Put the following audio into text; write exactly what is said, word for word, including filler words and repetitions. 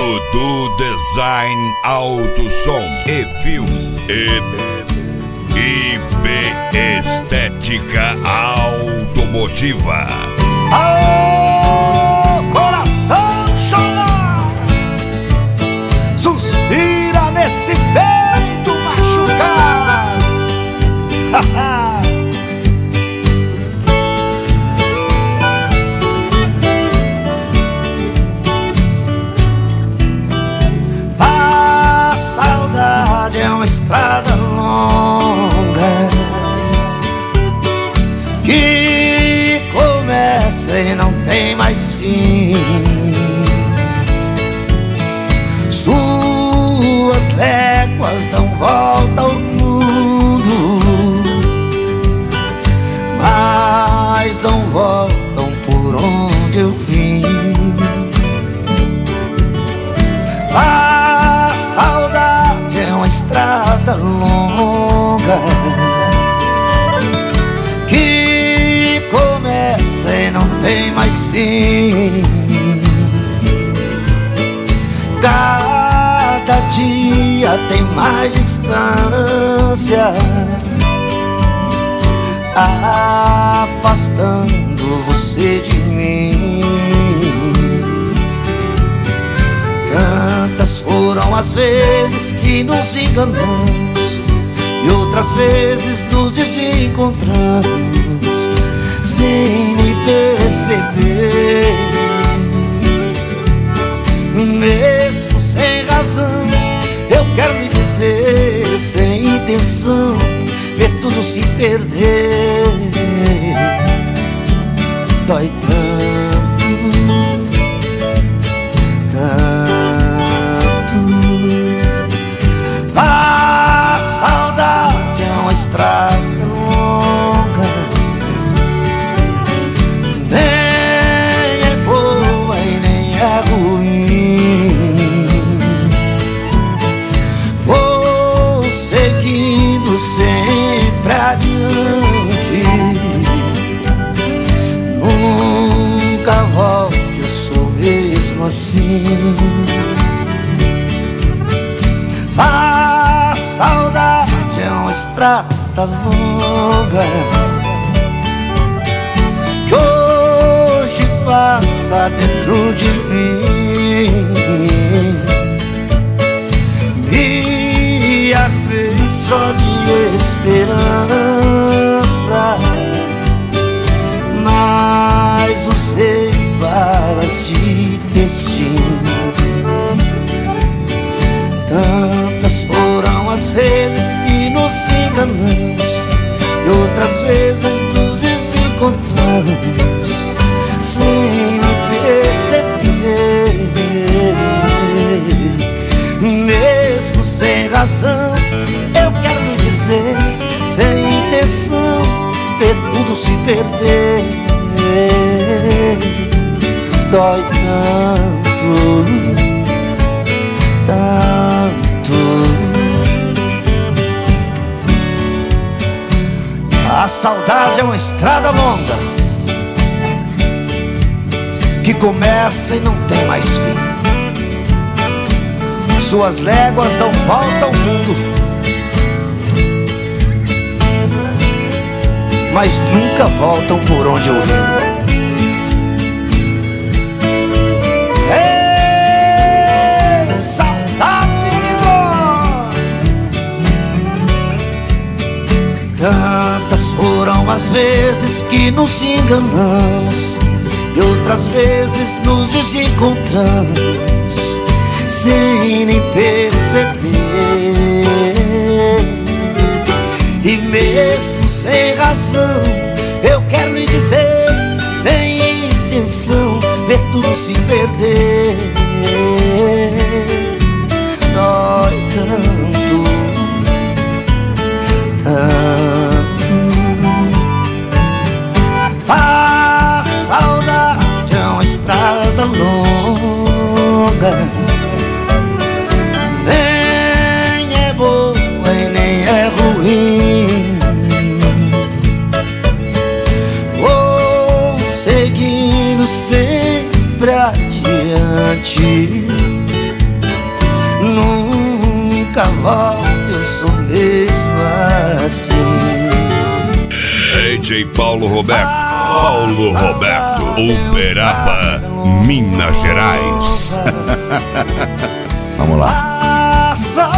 Dudu Design Auto Som e Filme e I B Estética Automotiva. Ô, coração chora, suspira nesse peito machucado. A saudade é uma estrada longa que começa e não tem mais fim. Suas léguas dão volta ao mundo, mas não voltam por onde eu vim. A saudade é uma estrada longa que começa e não tem mais fim. Cada dia tem mais distância, afastando você de mim. Tantas foram as vezes que nos enganamos e outras vezes nos desencontramos sem nem perceber. Mesmo sem razão, eu quero lhe dizer, sem intenção, ver tudo se perder. Dói tanto, tanto. A saudade é uma estrada longa, nem é boa e nem é ruim. Vou seguindo sempre adiante, nunca volto, eu sou mesmo assim. A saudade é uma estrada longa que hoje passa dentro de mim. Minha vez só de esperança, mas usei balas de destino. Tantas foram as vezes que nos enganamos e outras vezes nos desencontramos sem perceber. Mesmo sem razão, eu quero lhe dizer, sem intenção, ver tudo se perder. Dói tanto, tanto. A saudade é uma estrada longa que começa e não tem mais fim. Suas léguas dão volta ao mundo, mas nunca voltam por onde eu vim. Ei, saudade me dói. Tantas foram as vezes que nos enganamos e outras vezes nos desencontramos sem nem perceber. E mesmo sem razão, eu quero lhe dizer, sem intenção, ver tudo se perder. Dói tanto, tanto. A saudade é uma estrada longa, nem é boa e nem é ruim. Vou seguindo sempre adiante, D J Paulo Roberto. Paulo Roberto, Uberaba, Minas Gerais. Vamos lá.